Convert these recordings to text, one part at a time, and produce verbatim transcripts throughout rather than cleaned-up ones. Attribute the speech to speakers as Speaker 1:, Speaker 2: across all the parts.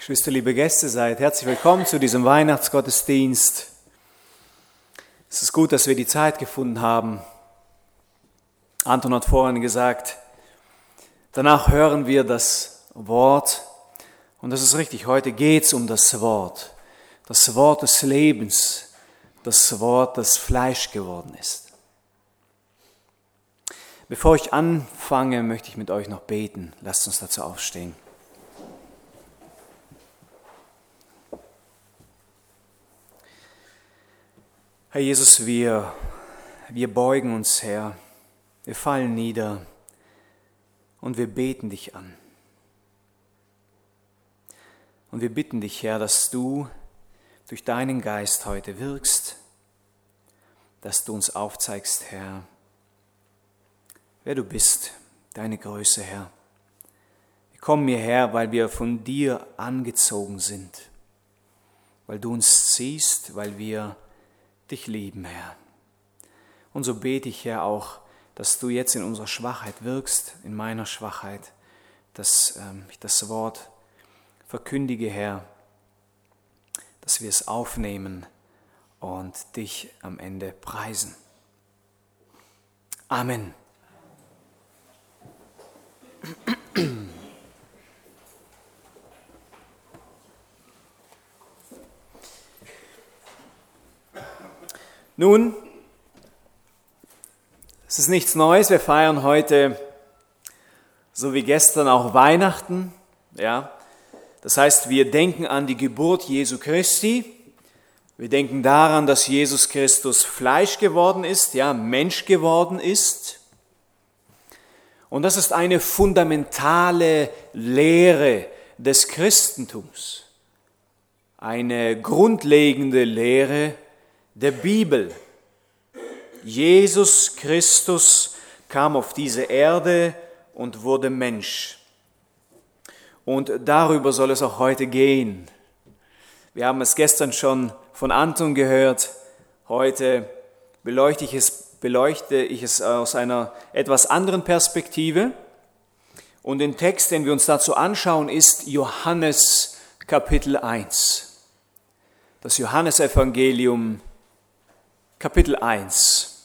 Speaker 1: Geschwister, liebe Gäste, seid herzlich willkommen zu diesem Weihnachtsgottesdienst. Es ist gut, dass wir die Zeit gefunden haben. Anton hat vorhin gesagt, danach hören wir das Wort. Und das ist richtig, heute geht es um das Wort. Das Wort des Lebens, das Wort, das Fleisch geworden ist. Bevor ich anfange, möchte ich mit euch noch beten. Lasst uns dazu aufstehen. Herr Jesus, wir, wir beugen uns, Herr, wir fallen nieder und wir beten dich an. Und wir bitten dich, Herr, dass du durch deinen Geist heute wirkst, dass du uns aufzeigst, Herr, wer du bist, deine Größe, Herr. Wir kommen hierher, weil wir von dir angezogen sind, weil du uns siehst, weil wir dich lieben, Herr. Und so bete ich, Herr, auch, dass du jetzt in unserer Schwachheit wirkst, in meiner Schwachheit, dass ähm, ich das Wort verkündige, Herr, dass wir es aufnehmen und dich am Ende preisen. Amen. Nun, es ist nichts Neues, wir feiern heute, so wie gestern, auch Weihnachten. Ja? Das heißt, wir denken an die Geburt Jesu Christi, wir denken daran, dass Jesus Christus Fleisch geworden ist, ja, Mensch geworden ist. Und das ist eine fundamentale Lehre des Christentums, eine grundlegende Lehre der Bibel. Jesus Christus kam auf diese Erde und wurde Mensch. Und darüber soll es auch heute gehen. Wir haben es gestern schon von Anton gehört. Heute beleuchte ich es, beleuchte ich es aus einer etwas anderen Perspektive. Und den Text, den wir uns dazu anschauen, ist Johannes Kapitel eins. Das Johannesevangelium Kapitel eins.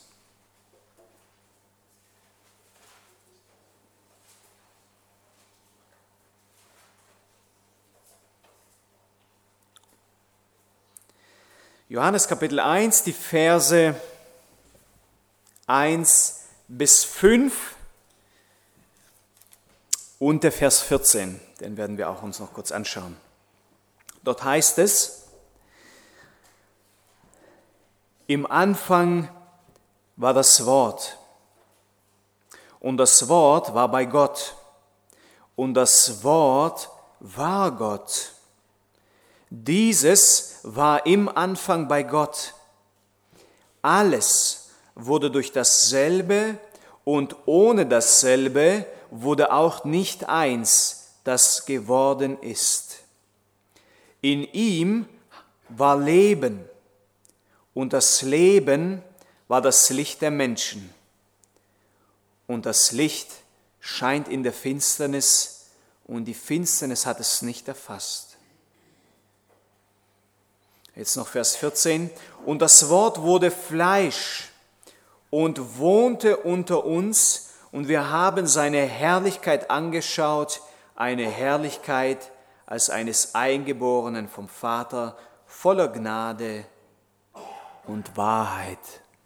Speaker 1: Johannes Kapitel eins, die Verse eins bis fünf und der Vers vierzehn, den werden wir auch uns noch kurz anschauen. Dort heißt es: Im Anfang war das Wort, und das Wort war bei Gott, und das Wort war Gott. Dieses war im Anfang bei Gott. Alles wurde durch dasselbe, und ohne dasselbe wurde auch nicht eins, das geworden ist. In ihm war Leben, und das Leben war das Licht der Menschen. Und das Licht scheint in der Finsternis, und die Finsternis hat es nicht erfasst. Jetzt noch Vers vierzehn. Und das Wort wurde Fleisch und wohnte unter uns, und wir haben seine Herrlichkeit angeschaut, eine Herrlichkeit als eines Eingeborenen vom Vater, voller Gnade und Wahrheit.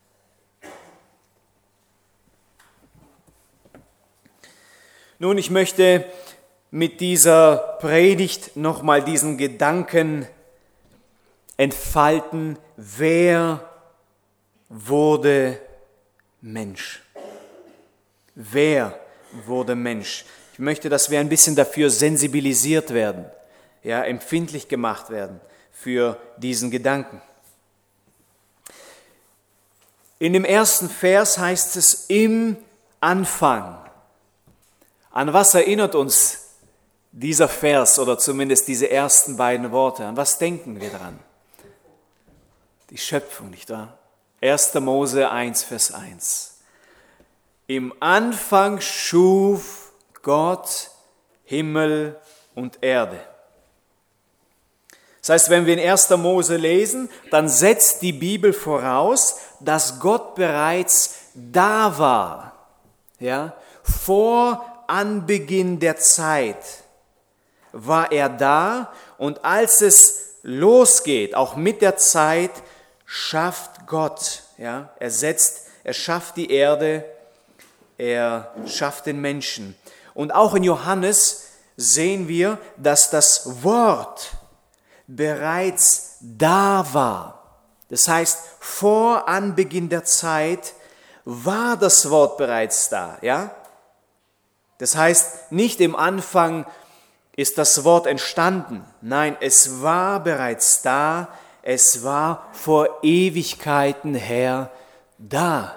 Speaker 1: Nun, ich möchte mit dieser Predigt nochmal diesen Gedanken entfalten: Wer wurde Mensch? Wer wurde Mensch? Ich möchte, dass wir ein bisschen dafür sensibilisiert werden, ja, empfindlich gemacht werden für diesen Gedanken. In dem ersten Vers heißt es im Anfang. An was erinnert uns dieser Vers oder zumindest diese ersten beiden Worte? An was denken wir dran? Die Schöpfung, nicht wahr? erster Mose eins, Vers eins. Im Anfang schuf Gott Himmel und Erde. Das heißt, wenn wir in erster Mose lesen, dann setzt die Bibel voraus, dass Gott bereits da war, ja, vor Anbeginn der Zeit war er da, und als es losgeht, auch mit der Zeit, schafft Gott, ja, er setzt, er schafft die Erde, er schafft den Menschen. Und auch in Johannes sehen wir, dass das Wort bereits da war. Das heißt, vor Anbeginn der Zeit war das Wort bereits da, ja? Das heißt, nicht im Anfang ist das Wort entstanden. Nein, es war bereits da, es war vor Ewigkeiten her da.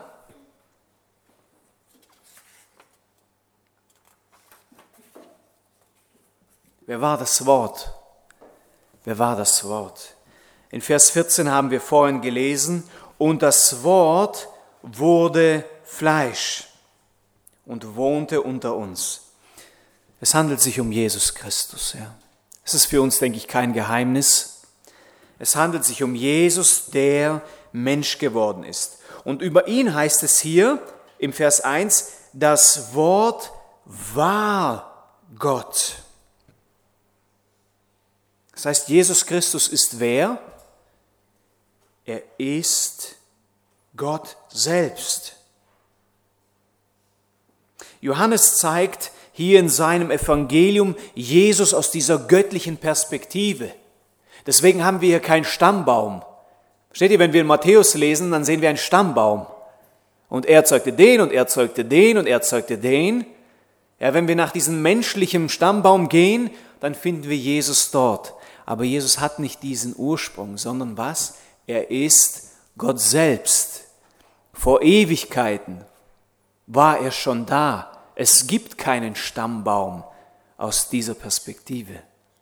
Speaker 1: Wer war das Wort? Wer war das Wort? In Vers vierzehn haben wir vorhin gelesen, und das Wort wurde Fleisch und wohnte unter uns. Es handelt sich um Jesus Christus. Ja. Es ist für uns, denke ich, kein Geheimnis. Es handelt sich um Jesus, der Mensch geworden ist. Und über ihn heißt es hier im Vers eins, das Wort war Gott. Das heißt, Jesus Christus ist wer? Er ist Gott selbst. Johannes zeigt hier in seinem Evangelium Jesus aus dieser göttlichen Perspektive. Deswegen haben wir hier keinen Stammbaum. Versteht ihr, wenn wir in Matthäus lesen, dann sehen wir einen Stammbaum. Und er zeugte den und er zeugte den und er zeugte den. Ja, wenn wir nach diesem menschlichen Stammbaum gehen, dann finden wir Jesus dort. Aber Jesus hat nicht diesen Ursprung, sondern was? Er ist Gott selbst. Vor Ewigkeiten war er schon da. Es gibt keinen Stammbaum aus dieser Perspektive.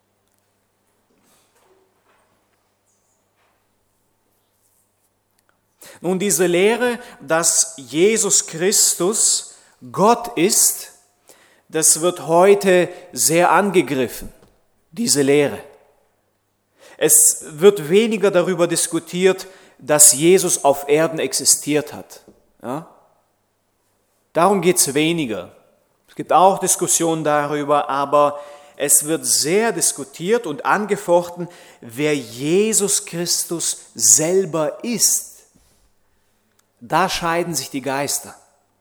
Speaker 1: Nun, diese Lehre, dass Jesus Christus Gott ist, das wird heute sehr angegriffen, diese Lehre. Es wird weniger darüber diskutiert, dass Jesus auf Erden existiert hat. Ja? Darum geht es weniger. Es gibt auch Diskussionen darüber, aber es wird sehr diskutiert und angefochten, wer Jesus Christus selber ist. Da scheiden sich die Geister.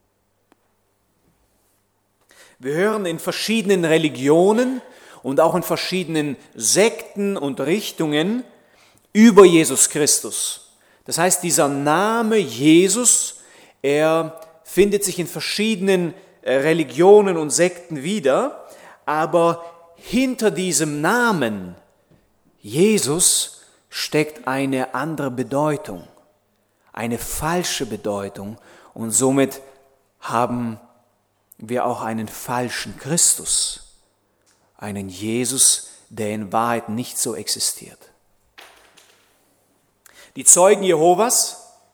Speaker 1: Wir hören in verschiedenen Religionen und auch in verschiedenen Sekten und Richtungen über Jesus Christus. Das heißt, dieser Name Jesus, er findet sich in verschiedenen Religionen und Sekten wieder, aber hinter diesem Namen Jesus steckt eine andere Bedeutung, eine falsche Bedeutung, und somit haben wir auch einen falschen Christus, einen Jesus, der in Wahrheit nicht so existiert. Die Zeugen Jehovas,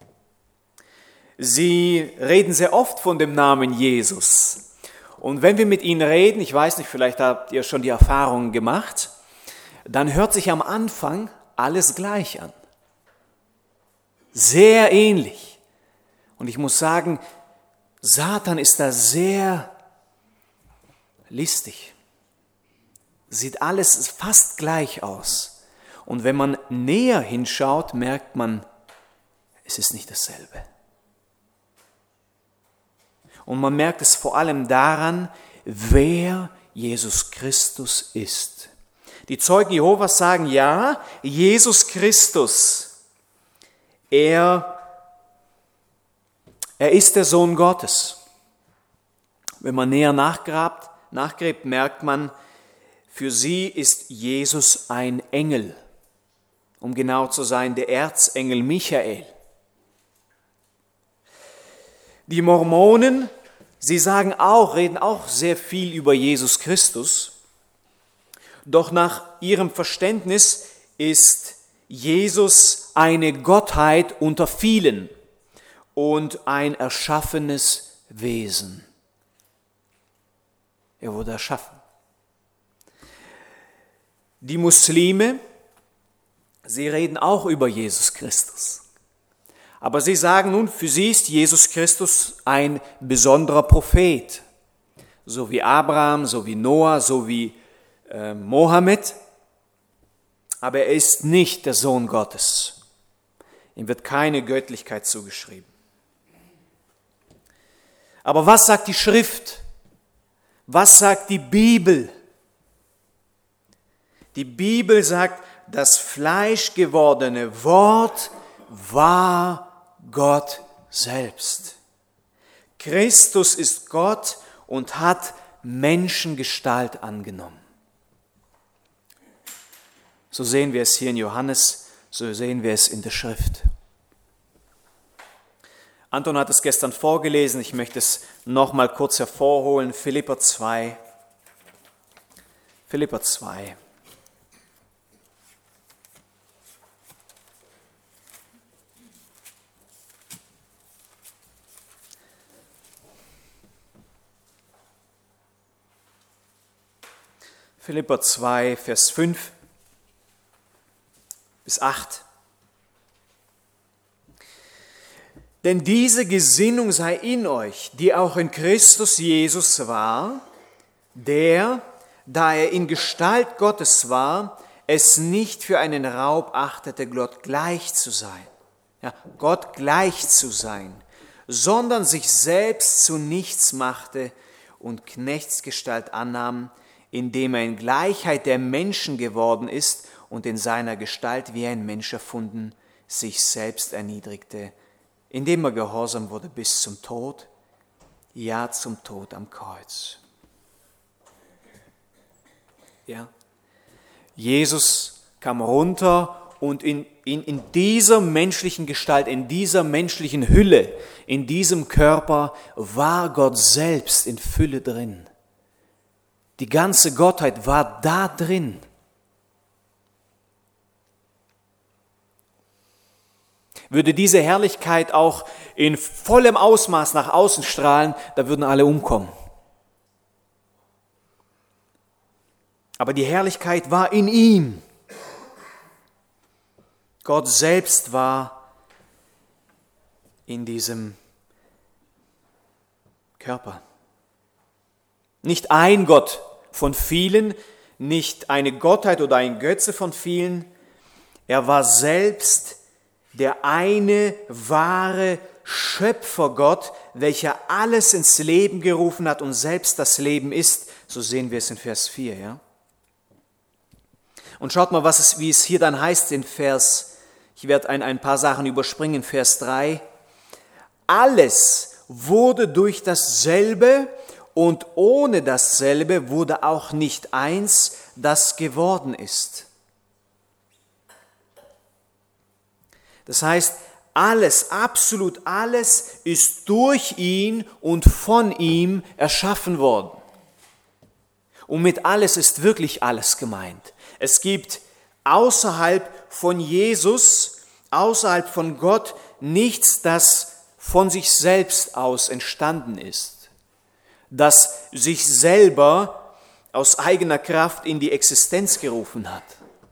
Speaker 1: sie reden sehr oft von dem Namen Jesus. Und wenn wir mit ihnen reden, ich weiß nicht, vielleicht habt ihr schon die Erfahrungen gemacht, dann hört sich am Anfang alles gleich an. Sehr ähnlich. Und ich muss sagen, Satan ist da sehr listig. Sieht alles fast gleich aus. Und wenn man näher hinschaut, merkt man, es ist nicht dasselbe. Und man merkt es vor allem daran, wer Jesus Christus ist. Die Zeugen Jehovas sagen, ja, Jesus Christus, er, er ist der Sohn Gottes. Wenn man näher nachgrabt, nachgräbt, merkt man, für sie ist Jesus ein Engel, um genau zu sein, der Erzengel Michael. Die Mormonen, sie sagen auch, reden auch sehr viel über Jesus Christus, doch nach ihrem Verständnis ist Jesus eine Gottheit unter vielen und ein erschaffenes Wesen. Er wurde erschaffen. Die Muslime, Sie reden auch über Jesus Christus. Aber sie sagen nun, für sie ist Jesus Christus ein besonderer Prophet. So wie Abraham, so wie Noah, so wie äh, Mohammed. Aber er ist nicht der Sohn Gottes. Ihm wird keine Göttlichkeit zugeschrieben. Aber was sagt die Schrift? Was sagt die Bibel? Die Bibel sagt, das fleischgewordene Wort war Gott selbst. Christus ist Gott und hat Menschengestalt angenommen. So sehen wir es hier in Johannes, so sehen wir es in der Schrift. Anton hat es gestern vorgelesen, ich möchte es noch mal kurz hervorholen. Philipper zwei. Philipper zwei. Philipper zwei, Vers fünf bis acht. Denn diese Gesinnung sei in euch, die auch in Christus Jesus war, der, da er in Gestalt Gottes war, es nicht für einen Raub achtete, Gott gleich zu sein, ja, Gott gleich zu sein, sondern sich selbst zu nichts machte und Knechtsgestalt annahm, indem er in Gleichheit der Menschen geworden ist und in seiner Gestalt wie ein Mensch erfunden, sich selbst erniedrigte, indem er gehorsam wurde bis zum Tod, ja zum Tod am Kreuz. Ja. Jesus kam runter und in, in, in dieser menschlichen Gestalt, in dieser menschlichen Hülle, in diesem Körper war Gott selbst in Fülle drin. Die ganze Gottheit war da drin. Würde diese Herrlichkeit auch in vollem Ausmaß nach außen strahlen, da würden alle umkommen. Aber die Herrlichkeit war in ihm. Gott selbst war in diesem Körper. Nicht ein Gott von vielen, nicht eine Gottheit oder ein Götze von vielen. Er war selbst der eine wahre Schöpfergott, welcher alles ins Leben gerufen hat und selbst das Leben ist. So sehen wir es in Vers vier. Ja? Und schaut mal, was es, wie es hier dann heißt in Vers, ich werde ein, ein paar Sachen überspringen, Vers drei. Alles wurde durch dasselbe und ohne dasselbe wurde auch nicht eins, das geworden ist. Das heißt, alles, absolut alles ist durch ihn und von ihm erschaffen worden. Und mit alles ist wirklich alles gemeint. Es gibt außerhalb von Jesus, außerhalb von Gott, nichts, das von sich selbst aus entstanden ist, das sich selber aus eigener Kraft in die Existenz gerufen hat.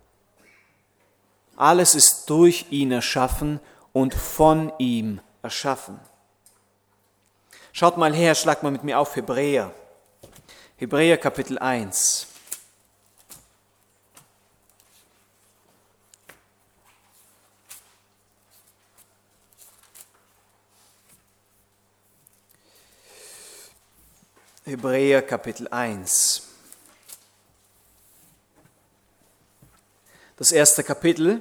Speaker 1: Alles ist durch ihn erschaffen und von ihm erschaffen. Schaut mal her, schlagt mal mit mir auf Hebräer. Hebräer Kapitel eins. Hebräer Kapitel eins. Das erste Kapitel.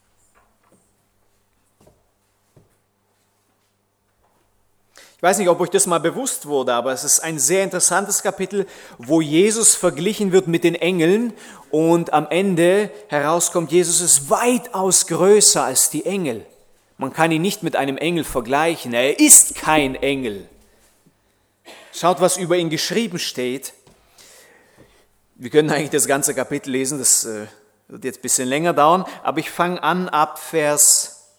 Speaker 1: Ich weiß nicht, ob euch das mal bewusst wurde, aber es ist ein sehr interessantes Kapitel, wo Jesus verglichen wird mit den Engeln und am Ende herauskommt, Jesus ist weitaus größer als die Engel. Man kann ihn nicht mit einem Engel vergleichen, er ist kein Engel. Schaut, was über ihn geschrieben steht. Wir können eigentlich das ganze Kapitel lesen, das äh, wird jetzt ein bisschen länger dauern, aber ich fange an ab Vers,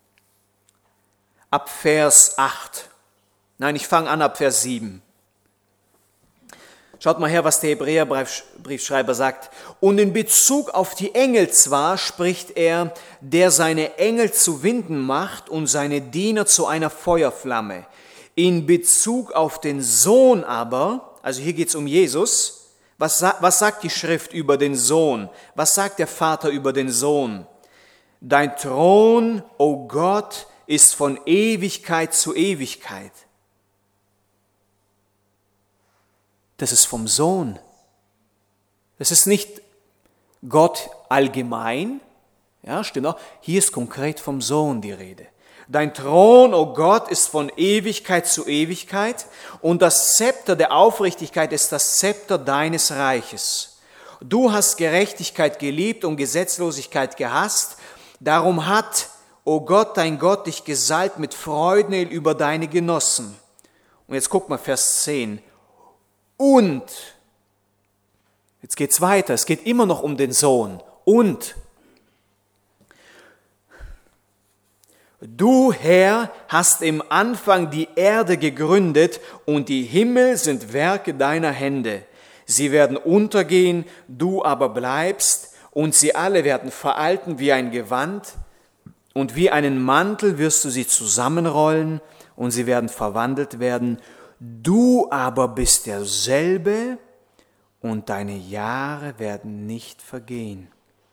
Speaker 1: ab Vers acht. Nein, ich fange an ab Vers sieben. Schaut mal her, was der Hebräerbriefschreiber sagt. Und in Bezug auf die Engel zwar spricht er, der seine Engel zu Winden macht und seine Diener zu einer Feuerflamme. In Bezug auf den Sohn aber, also hier geht es um Jesus, was, was sagt die Schrift über den Sohn? Was sagt der Vater über den Sohn? Dein Thron, o Gott, ist von Ewigkeit zu Ewigkeit. Das ist vom Sohn. Das ist nicht Gott allgemein. Ja, stimmt auch. Hier ist konkret vom Sohn die Rede. Dein Thron, o Gott, ist von Ewigkeit zu Ewigkeit und das Zepter der Aufrichtigkeit ist das Zepter deines Reiches. Du hast Gerechtigkeit geliebt und Gesetzlosigkeit gehasst. Darum hat, o Gott, dein Gott, dich gesalbt mit Freudenöl über deine Genossen. Und jetzt guck mal, Vers zehn. Und, jetzt geht's weiter, es geht immer noch um den Sohn. Und, du, Herr, hast im Anfang die Erde gegründet und die Himmel sind Werke deiner Hände. Sie werden untergehen, du aber bleibst und sie alle werden veralten wie ein Gewand und wie einen Mantel wirst du sie zusammenrollen und sie werden verwandelt werden. Du aber bist derselbe und deine Jahre werden nicht vergehen.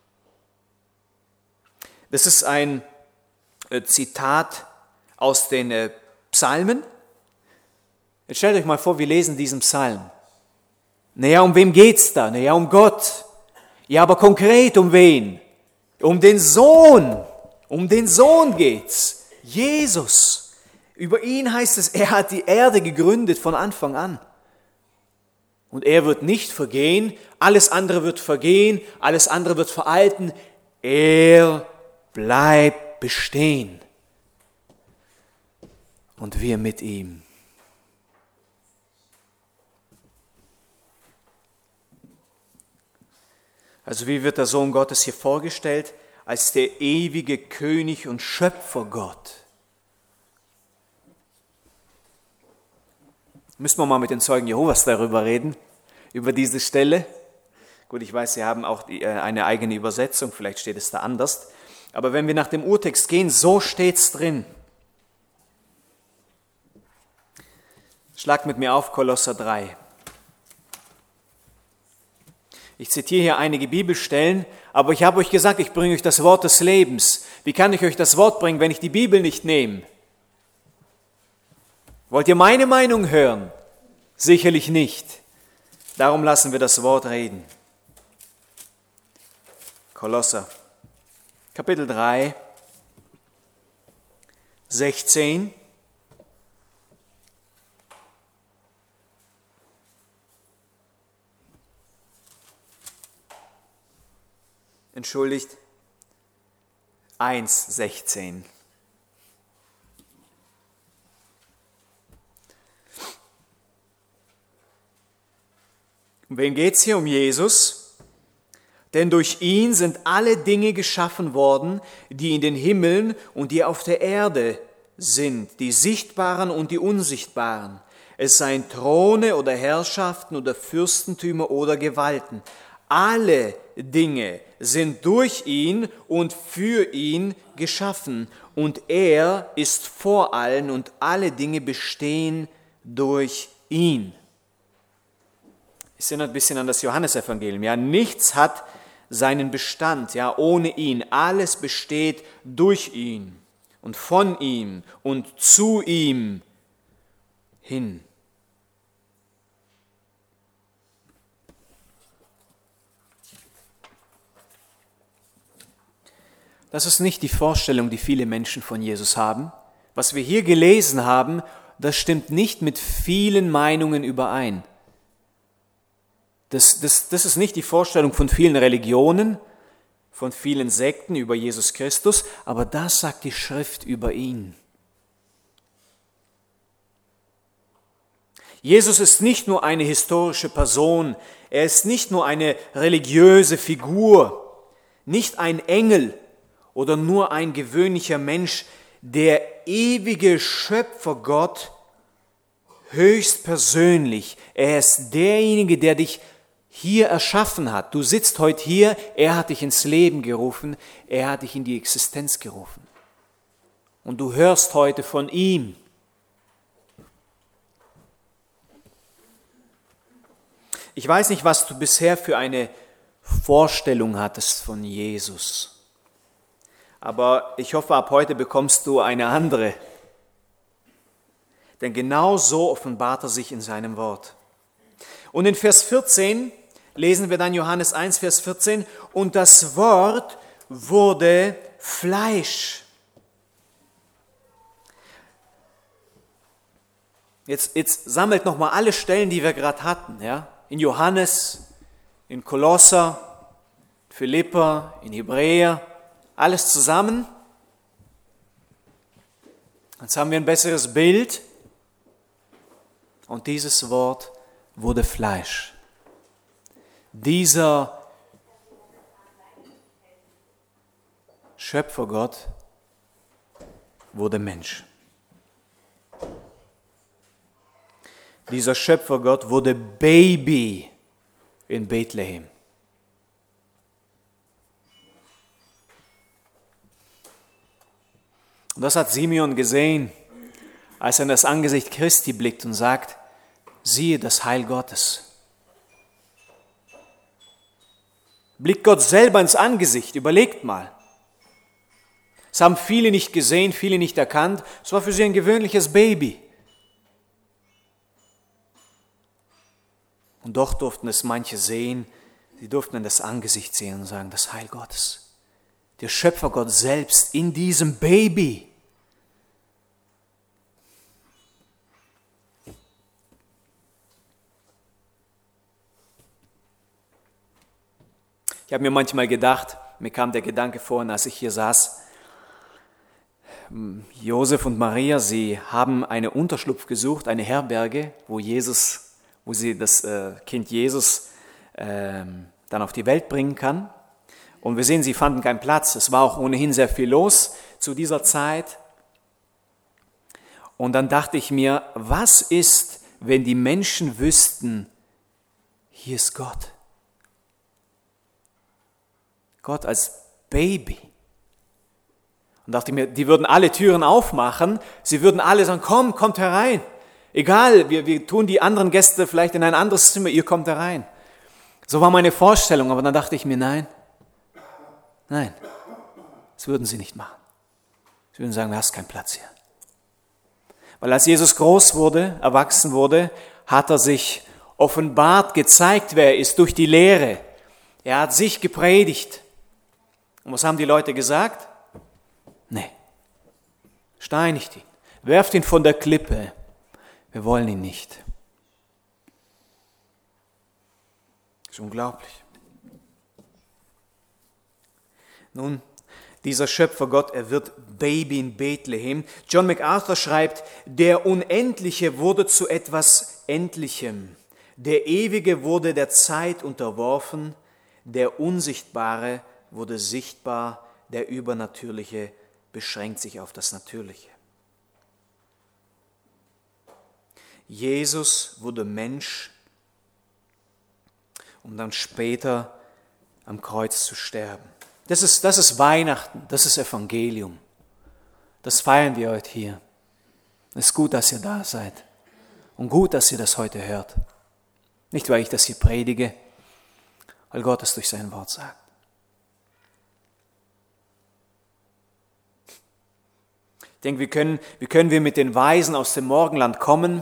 Speaker 1: Das ist ein Zitat aus den Psalmen. Jetzt stellt euch mal vor, wir lesen diesen Psalm. Naja, um wem geht's da? Naja, um Gott. Ja, aber konkret um wen? Um den Sohn. Um den Sohn geht's. Jesus. Über ihn heißt es, er hat die Erde gegründet von Anfang an. Und er wird nicht vergehen, alles andere wird vergehen, alles andere wird veralten. Er bleibt bestehen. Und wir mit ihm. Also wie wird der Sohn Gottes hier vorgestellt? Als der ewige König und Schöpfergott. Müssen wir mal mit den Zeugen Jehovas darüber reden, über diese Stelle. Gut, ich weiß, sie haben auch die, äh, eine eigene Übersetzung, vielleicht steht es da anders. Aber wenn wir nach dem Urtext gehen, so steht's drin. Schlagt mit mir auf Kolosser drei. Ich zitiere hier einige Bibelstellen, aber ich habe euch gesagt, ich bringe euch das Wort des Lebens. Wie kann ich euch das Wort bringen, wenn ich die Bibel nicht nehme? Wollt ihr meine Meinung hören? Sicherlich nicht. Darum lassen wir das Wort reden. Kolosser, Kapitel drei, sechzehn. Entschuldigt, eins, sechzehn. Um wen geht es hier? Um Jesus. Denn durch ihn sind alle Dinge geschaffen worden, die in den Himmeln und die auf der Erde sind, die Sichtbaren und die Unsichtbaren. Es seien Throne oder Herrschaften oder Fürstentümer oder Gewalten. Alle Dinge sind durch ihn und für ihn geschaffen. Und er ist vor allen und alle Dinge bestehen durch ihn. Ich erinnere ein bisschen an das Johannesevangelium. Ja, nichts hat seinen Bestand, ja, ohne ihn. Alles besteht durch ihn und von ihm und zu ihm hin. Das ist nicht die Vorstellung, die viele Menschen von Jesus haben. Was wir hier gelesen haben, das stimmt nicht mit vielen Meinungen überein. Das, das, das ist nicht die Vorstellung von vielen Religionen, von vielen Sekten über Jesus Christus, aber das sagt die Schrift über ihn. Jesus ist nicht nur eine historische Person, er ist nicht nur eine religiöse Figur, nicht ein Engel oder nur ein gewöhnlicher Mensch. Der ewige Schöpfergott höchstpersönlich. Er ist derjenige, der dich hier erschaffen hat. Du sitzt heute hier, er hat dich ins Leben gerufen, er hat dich in die Existenz gerufen. Und du hörst heute von ihm. Ich weiß nicht, was du bisher für eine Vorstellung hattest von Jesus. Aber ich hoffe, ab heute bekommst du eine andere. Denn genau so offenbart er sich in seinem Wort. Und in Vers vierzehn lesen wir dann Johannes eins, Vers vierzehn, und das Wort wurde Fleisch. Jetzt, jetzt sammelt nochmal alle Stellen, die wir gerade hatten, ja? In Johannes, in Kolosser, Philipper, in Hebräer, alles zusammen. Jetzt haben wir ein besseres Bild. Und dieses Wort wurde Fleisch. Dieser Schöpfergott wurde Mensch. Dieser Schöpfergott wurde Baby in Bethlehem. Und das hat Simeon gesehen, als er in das Angesicht Christi blickt und sagt, siehe das Heil Gottes. Blickt Gott selber ins Angesicht, überlegt mal. Es haben viele nicht gesehen, viele nicht erkannt. Es war für sie ein gewöhnliches Baby. Und doch durften es manche sehen, sie durften in das Angesicht sehen und sagen, das Heil Gottes. Der Schöpfergott selbst in diesem Baby. Ich habe mir manchmal gedacht, mir kam der Gedanke vorhin, als ich hier saß, Josef und Maria, sie haben eine Unterschlupf gesucht, eine Herberge, wo Jesus wo sie das Kind Jesus dann auf die Welt bringen kann. Und wir sehen, sie fanden keinen Platz. Es war auch ohnehin sehr viel los zu dieser Zeit. Und dann dachte ich mir, was ist, wenn die Menschen wüssten, hier ist Gott. Gott als Baby. Und dachte mir, die würden alle Türen aufmachen, sie würden alle sagen, komm, kommt herein. Egal, wir, wir tun die anderen Gäste vielleicht in ein anderes Zimmer, ihr kommt da rein. So war meine Vorstellung, aber dann dachte ich mir, nein, nein, das würden sie nicht machen. Sie würden sagen, du hast keinen Platz hier. Weil als Jesus groß wurde, erwachsen wurde, hat er sich offenbart, gezeigt, wer er ist, durch die Lehre. Er hat sich gepredigt. Und was haben die Leute gesagt? Nee, steinigt ihn, werft ihn von der Klippe. Wir wollen ihn nicht. Das ist unglaublich. Nun, dieser Schöpfergott, er wird Baby in Bethlehem. John MacArthur schreibt, der Unendliche wurde zu etwas Endlichem. Der Ewige wurde der Zeit unterworfen. Der Unsichtbare wurde sichtbar. Der Übernatürliche beschränkt sich auf das Natürliche. Jesus wurde Mensch, um dann später am Kreuz zu sterben. Das ist, das ist Weihnachten, das ist Evangelium. Das feiern wir heute hier. Es ist gut, dass ihr da seid und gut, dass ihr das heute hört. Nicht, weil ich das hier predige, weil Gott es durch sein Wort sagt. Ich denke, wie können, wie können wir mit den Weisen aus dem Morgenland kommen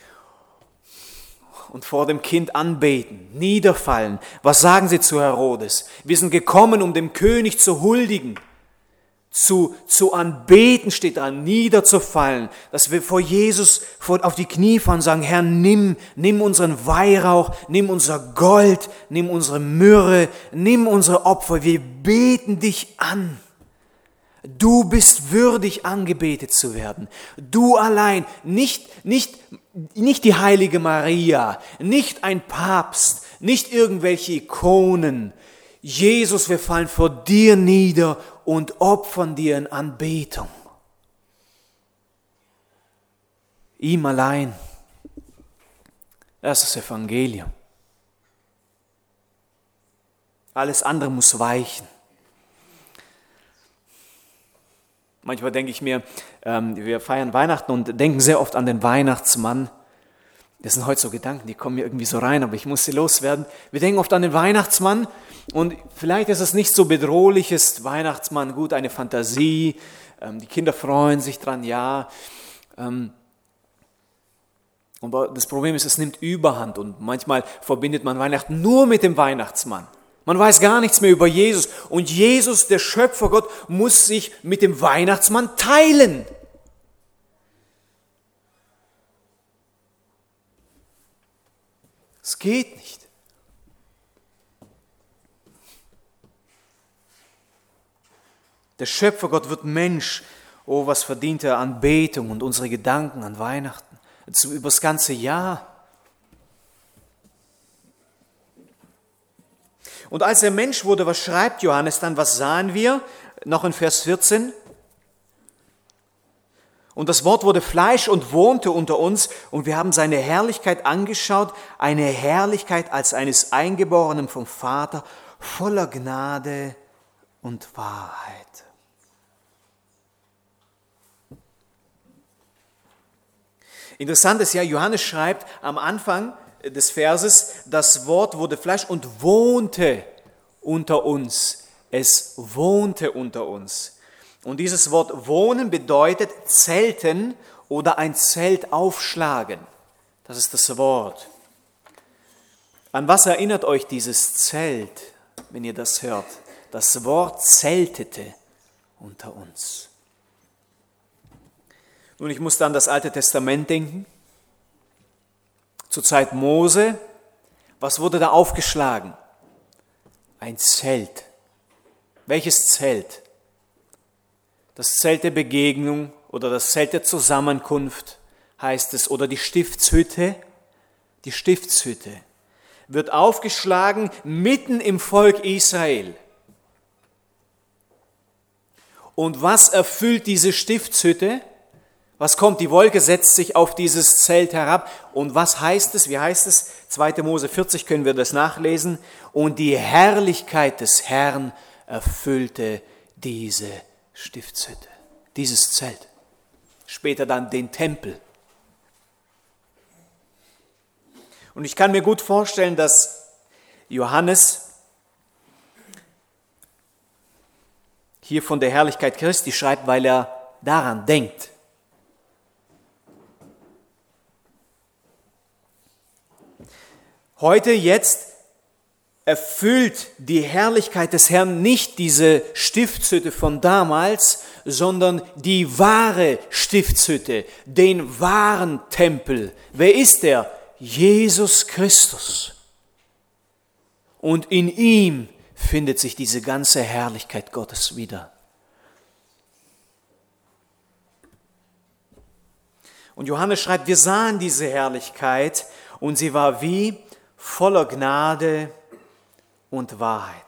Speaker 1: und vor dem Kind anbeten, niederfallen. Was sagen sie zu Herodes? Wir sind gekommen, um dem König zu huldigen, zu, zu anbeten, steht da, niederzufallen, dass wir vor Jesus vor, auf die Knie fallen und sagen, Herr, nimm, nimm unseren Weihrauch, nimm unser Gold, nimm unsere Myrrhe, nimm unsere Opfer, wir beten dich an. Du bist würdig, angebetet zu werden. Du allein, nicht, nicht, nicht die heilige Maria, nicht ein Papst, nicht irgendwelche Ikonen. Jesus, wir fallen vor dir nieder und opfern dir in Anbetung. Ihm allein Das ist das Evangelium. Alles andere muss weichen. Manchmal denke ich mir, ähm, wir feiern Weihnachten und denken sehr oft an den Weihnachtsmann. Das sind heute so Gedanken, die kommen mir irgendwie so rein, aber ich muss sie loswerden. Wir denken oft an den Weihnachtsmann und vielleicht ist es nicht so bedrohliches Weihnachtsmann, gut, eine Fantasie, ähm, die Kinder freuen sich dran, ja. Ähm, aber das Problem ist, es nimmt Überhand und manchmal verbindet man Weihnachten nur mit dem Weihnachtsmann. Man weiß gar nichts mehr über Jesus und Jesus, der Schöpfergott, muss sich mit dem Weihnachtsmann teilen. Es geht nicht. Der Schöpfergott wird Mensch. Oh, was verdient er an Anbetung und unsere Gedanken an Weihnachten. Über das ganze Jahr. Und als er Mensch wurde, was schreibt Johannes dann? Was sahen wir? Noch in Vers vierzehn. Und das Wort wurde Fleisch und wohnte unter uns und wir haben seine Herrlichkeit angeschaut, eine Herrlichkeit als eines Eingeborenen vom Vater, voller Gnade und Wahrheit. Interessant ist ja, Johannes schreibt am Anfang des Verses, das Wort wurde Fleisch und wohnte unter uns. Es wohnte unter uns. Und dieses Wort wohnen bedeutet zelten oder ein Zelt aufschlagen. Das ist das Wort. An was erinnert euch dieses Zelt, wenn ihr das hört? Das Wort zeltete unter uns. Nun, ich musste an das Alte Testament denken. Zur Zeit Mose, was wurde da aufgeschlagen? Ein Zelt. Welches Zelt? Das Zelt der Begegnung oder das Zelt der Zusammenkunft heißt es, oder die Stiftshütte. Die Stiftshütte wird aufgeschlagen mitten im Volk Israel. Und was erfüllt diese Stiftshütte? Was kommt? Die Wolke setzt sich auf dieses Zelt herab. Und was heißt es? Wie heißt es? zweiter Mose vierzig können wir das nachlesen. Und die Herrlichkeit des Herrn erfüllte diese Stiftshütte, dieses Zelt. Später dann den Tempel. Und ich kann mir gut vorstellen, dass Johannes hier von der Herrlichkeit Christi schreibt, weil er daran denkt. Heute, jetzt erfüllt die Herrlichkeit des Herrn nicht diese Stiftshütte von damals, sondern die wahre Stiftshütte, den wahren Tempel. Wer ist er? Jesus Christus. Und in ihm findet sich diese ganze Herrlichkeit Gottes wieder. Und Johannes schreibt, wir sahen diese Herrlichkeit und sie war wie voller Gnade und Wahrheit.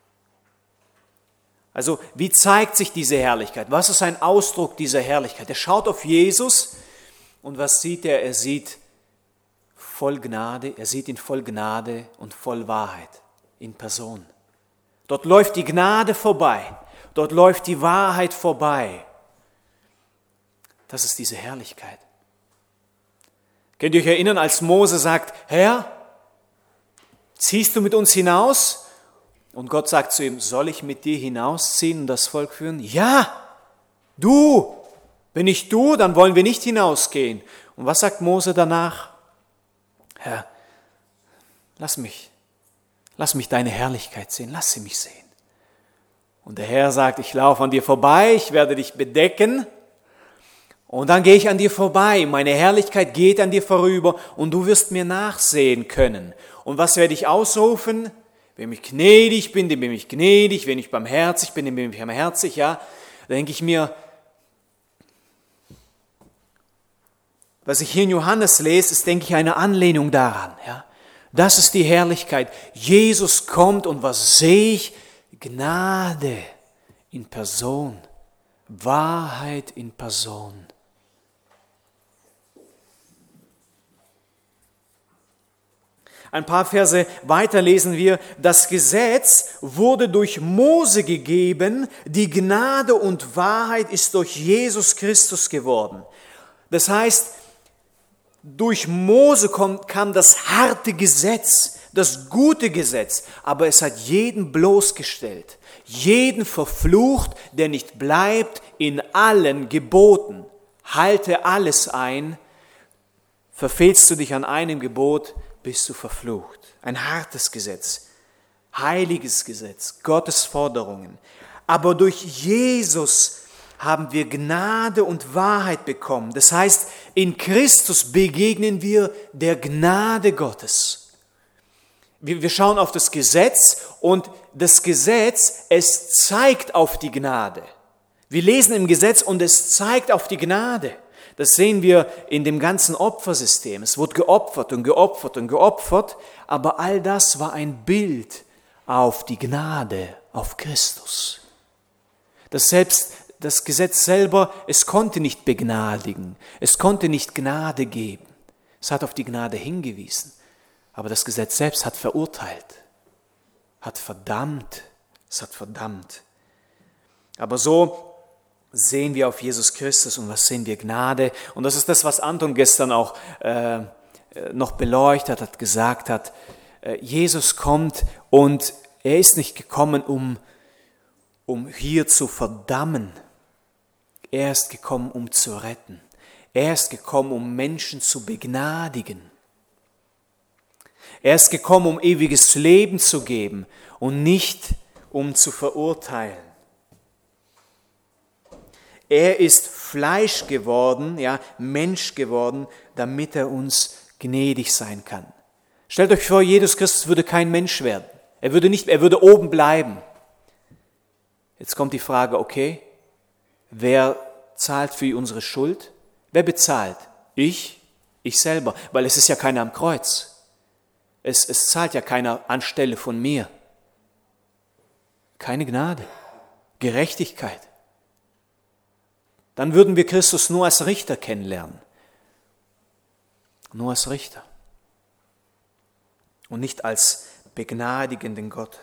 Speaker 1: Also, wie zeigt sich diese Herrlichkeit? Was ist ein Ausdruck dieser Herrlichkeit? Er schaut auf Jesus und was sieht er? Er sieht voll Gnade, er sieht ihn voll Gnade und voll Wahrheit in Person. Dort läuft die Gnade vorbei, dort läuft die Wahrheit vorbei. Das ist diese Herrlichkeit. Könnt ihr euch erinnern, als Mose sagt, Herr, ziehst du mit uns hinaus? Und Gott sagt zu ihm, soll ich mit dir hinausziehen und das Volk führen? Ja, du. Wenn nicht du, dann wollen wir nicht hinausgehen. Und was sagt Mose danach? Herr, lass mich, lass mich deine Herrlichkeit sehen, lass sie mich sehen. Und der Herr sagt, ich laufe an dir vorbei, ich werde dich bedecken. Und dann gehe ich an dir vorbei, meine Herrlichkeit geht an dir vorüber und du wirst mir nachsehen können. Und was werde ich ausrufen? Wenn ich gnädig bin, dem bin ich gnädig, wenn ich barmherzig bin, dem bin ich barmherzig, ja. Da denke ich mir, was ich hier in Johannes lese, ist, denke ich, eine Anlehnung daran, ja. Das ist die Herrlichkeit. Jesus kommt und was sehe ich? Gnade in Person, Wahrheit in Person. Ein paar Verse weiter lesen wir, das Gesetz wurde durch Mose gegeben, die Gnade und Wahrheit ist durch Jesus Christus geworden. Das heißt, durch Mose kam das harte Gesetz, das gute Gesetz, aber es hat jeden bloßgestellt, jeden verflucht, der nicht bleibt in allen Geboten. Halte alles ein, verfehlst du dich an einem Gebot, bist du verflucht. Ein hartes Gesetz, heiliges Gesetz, Gottes Forderungen. Aber durch Jesus haben wir Gnade und Wahrheit bekommen. Das heißt, in Christus begegnen wir der Gnade Gottes. Wir schauen auf das Gesetz und das Gesetz, es zeigt auf die Gnade. Wir lesen im Gesetz und es zeigt auf die Gnade. Das sehen wir in dem ganzen Opfersystem. Es wurde geopfert und geopfert und geopfert, aber all das war ein Bild auf die Gnade, auf Christus. Das selbst das Gesetz selber, es konnte nicht begnadigen, es konnte nicht Gnade geben. Es hat auf die Gnade hingewiesen, aber das Gesetz selbst hat verurteilt, hat verdammt, es hat verdammt. Aber so sehen wir auf Jesus Christus und was sehen wir? Gnade. Und das ist das, was Anton gestern auch äh, noch beleuchtet hat, gesagt hat. Äh, Jesus kommt und er ist nicht gekommen, um, um hier zu verdammen. Er ist gekommen, um zu retten. Er ist gekommen, um Menschen zu begnadigen. Er ist gekommen, um ewiges Leben zu geben und nicht um zu verurteilen. Er ist Fleisch geworden, ja, Mensch geworden, damit er uns gnädig sein kann. Stellt euch vor, Jesus Christus würde kein Mensch werden. Er würde nicht, er würde oben bleiben. Jetzt kommt die Frage, okay, wer zahlt für unsere Schuld? Wer bezahlt? Ich? Ich selber, weil es ist ja keiner am Kreuz. Es, es zahlt ja keiner anstelle von mir. Keine Gnade, Gerechtigkeit. Dann würden wir Christus nur als Richter kennenlernen. Nur als Richter. Und nicht als begnadigenden Gott.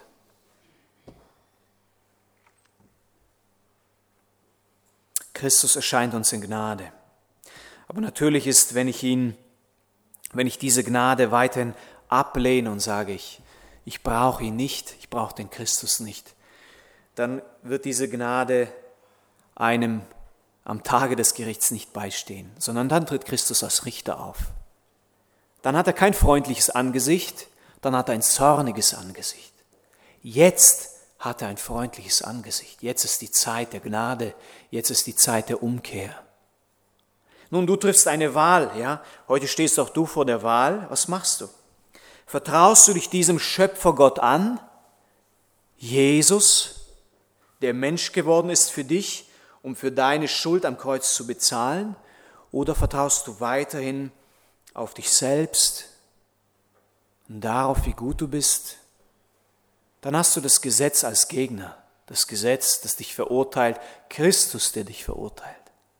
Speaker 1: Christus erscheint uns in Gnade. Aber natürlich ist, wenn ich ihn, wenn ich diese Gnade weiterhin ablehne und sage, ich, ich brauche ihn nicht, ich brauche den Christus nicht, dann wird diese Gnade einem am Tage des Gerichts nicht beistehen, sondern dann tritt Christus als Richter auf. Dann hat er kein freundliches Angesicht, dann hat er ein zorniges Angesicht. Jetzt hat er ein freundliches Angesicht. Jetzt ist die Zeit der Gnade, jetzt ist die Zeit der Umkehr. Nun, du triffst eine Wahl, ja? Heute stehst auch du vor der Wahl. Was machst du? Vertraust du dich diesem Schöpfergott an, Jesus, der Mensch geworden ist für dich, um für deine Schuld am Kreuz zu bezahlen? Oder vertraust du weiterhin auf dich selbst und darauf, wie gut du bist? Dann hast du das Gesetz als Gegner, das Gesetz, das dich verurteilt, Christus, der dich verurteilt.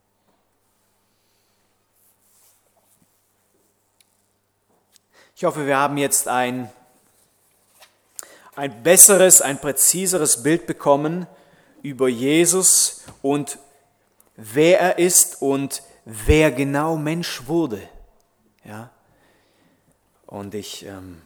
Speaker 1: Ich hoffe, wir haben jetzt ein, ein besseres, ein präziseres Bild bekommen über Jesus und wer er ist und wer genau Mensch wurde. Ja? Und ich ähm,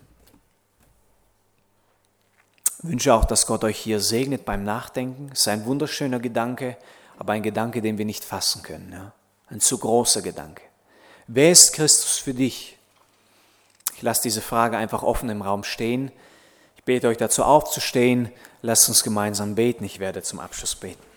Speaker 1: wünsche auch, dass Gott euch hier segnet beim Nachdenken. Es ist ein wunderschöner Gedanke, aber ein Gedanke, den wir nicht fassen können. Ja? Ein zu großer Gedanke. Wer ist Christus für dich? Ich lasse diese Frage einfach offen im Raum stehen. Ich bete euch dazu aufzustehen. Lasst uns gemeinsam beten. Ich werde zum Abschluss beten.